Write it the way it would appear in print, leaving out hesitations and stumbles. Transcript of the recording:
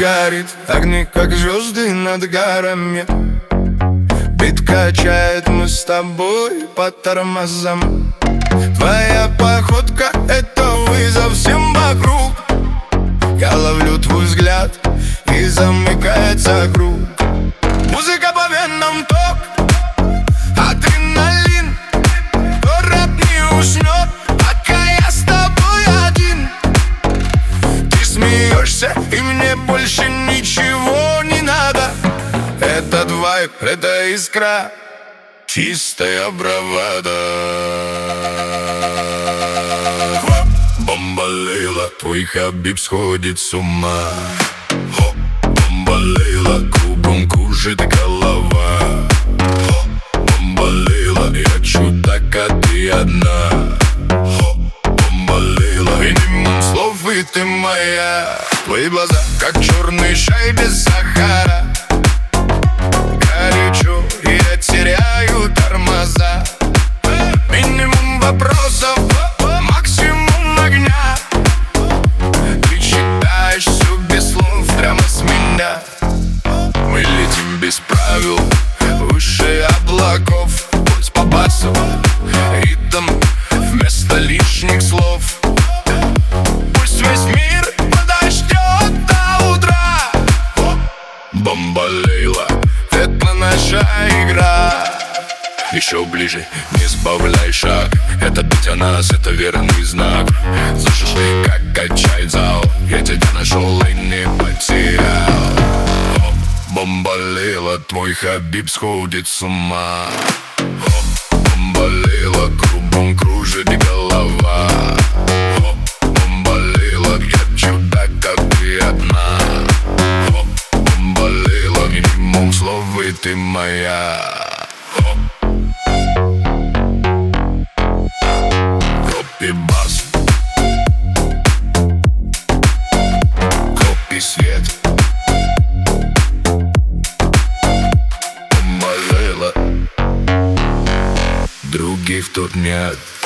горит, огни как звезды над горами. Бит качает, мы с тобой по тормозам. Твоя походка — это вызов всем вокруг. Я ловлю твой взгляд, и замыкается круг. Музыка по венам ток, адреналин. Кто рэп не уснет, пока я с тобой один. Ты смеешься, и мне больше ничего не надо. Этот вайб, это искра, чистая бравада. Бомбалейла, твой Хабиб сходит с ума. Бомбалейла, кругом кружит голова. Бомбалейла, я чудак, а ты одна. Бомбалейла, минимум слов, и ты моя. Твои глаза, как черный чай без сахара. Горячо, и я теряю тормоза. Минимум вопросов, максимум огня. Ты читаешь все без слов прямо с меня. Мы летим без правил, выше облаков. Пульс по басу, ритм вместо лишних слов. Пусть весь мир подождет до утра. Бомбалейла, это наша игра. Еще ближе, не сбавляй шаг. Это бить о нас, это верный знак. Слышишь, как качает зал. Я тебя нашел и не потерял. Бомбалейла, твой Хабиб сходит с ума. Бомбалейла, кругом кружит голова. Бомбалейла, я чудак, как ты одна. Бомбалейла, минимум слов, и ты моя. Копи бас, копи свет. Бомбалейла, других тут нет.